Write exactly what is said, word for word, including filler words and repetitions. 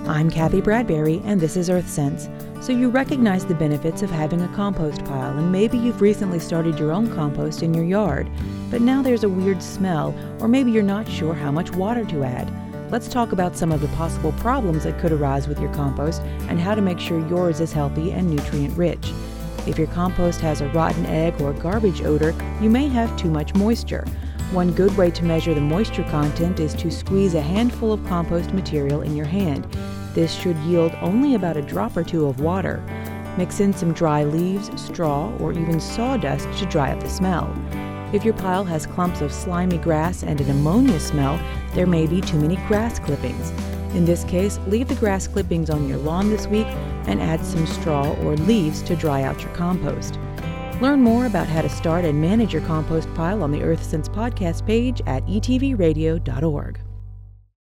I'm Kathy Bradbury, and this is EarthSense. So you recognize the benefits of having a compost pile, and maybe you've recently started your own compost in your yard, but now there's a weird smell, or maybe you're not sure how much water to add. Let's talk about some of the possible problems that could arise with your compost and how to make sure yours is healthy and nutrient-rich. If your compost has a rotten egg or garbage odor, you may have too much moisture. One good way to measure the moisture content is to squeeze a handful of compost material in your hand. This should yield only about a drop or two of water. Mix in some dry leaves, straw, or even sawdust to dry up the smell. If your pile has clumps of slimy grass and an ammonia smell, there may be too many grass clippings. In this case, leave the grass clippings on your lawn this week and add some straw or leaves to dry out your compost. Learn more about how to start and manage your compost pile on the EarthSense podcast page at e t v radio dot org.